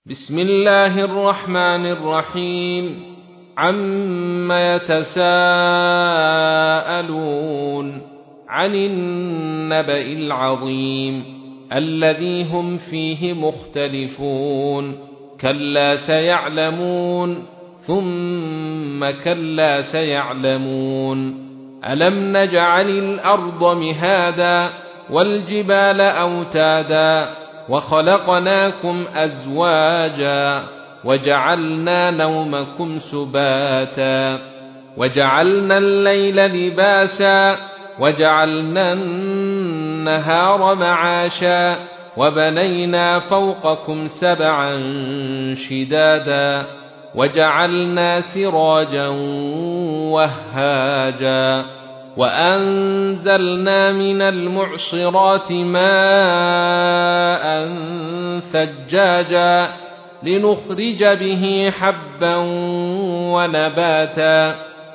بسم الله الرحمن الرحيم. عم يتساءلون عن النبأ العظيم الذي هم فيه مختلفون. كلا سيعلمون ثم كلا سيعلمون. ألم نجعل الأرض مهادا والجبال أوتادا وخلقناكم أزواجا وجعلنا نومكم سباتا وجعلنا الليل لباسا وجعلنا النهار معاشا وبنينا فوقكم سبعا شدادا وجعلنا سراجا وهاجا وأنزلنا من المعصرات ماء ثجاجا لنخرج به حبا ونباتا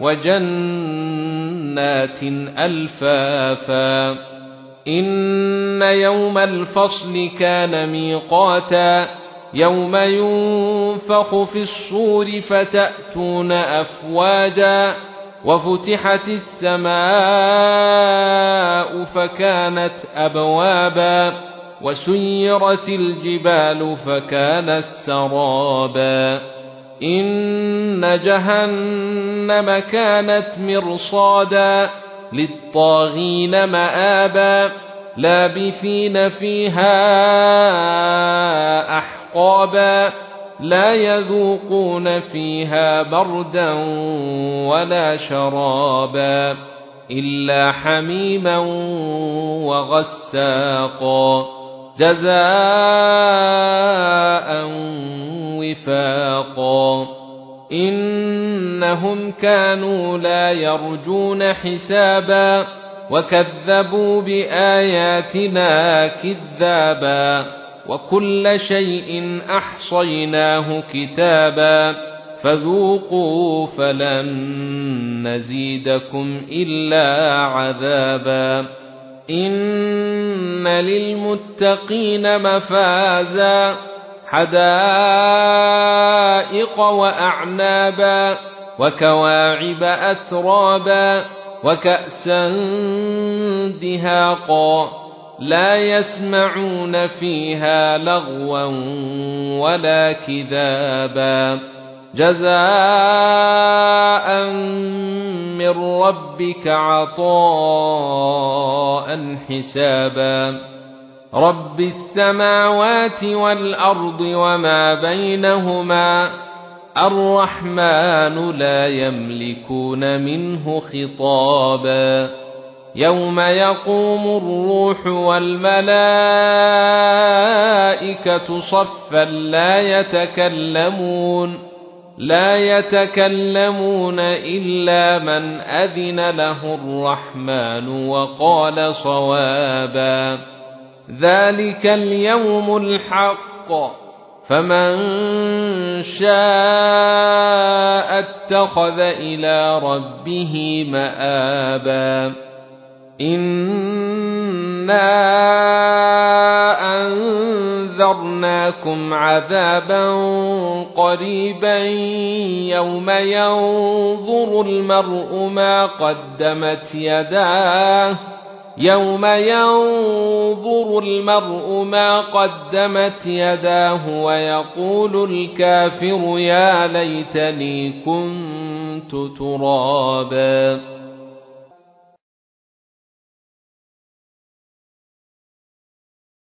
وجنات ألفافا. إن يوم الفصل كان ميقاتا يوم ينفخ في الصور فتأتون أفواجا وفتحت السماء فكانت أبوابا وسيرت الجبال فكانت سرابا. إن جهنم كانت مرصادا للطاغين مآبا لابثين فيها أحقابا لا يذوقون فيها بردا ولا شرابا إلا حميما وغساقا جزاء وفاقا. إنهم كانوا لا يرجون حسابا وكذبوا بآياتنا كذابا وكل شيء أحصيناه كتابا فذوقوا فلن نزيدكم إلا عذابا. إن للمتقين مفازا حدائق وأعنابا وكواعب أترابا وكأسا دهاقا لا يسمعون فيها لغوا ولا كذابا جزاء من ربك عطاء حسابا. رب السماوات والأرض وما بينهما الرحمن لا يملكون منه خطابا. يوم يقوم الروح والملائكة صفا لا يتكلمون إلا من أذن له الرحمن وقال صوابا. ذلك اليوم الحق فمن شاء اتخذ إلى ربه مآبا. إنا أنذرناكم عذابا قريبا يوم ينظر المرء ما قدمت يداه ويقول الكافر يا ليتني كنت ترابا.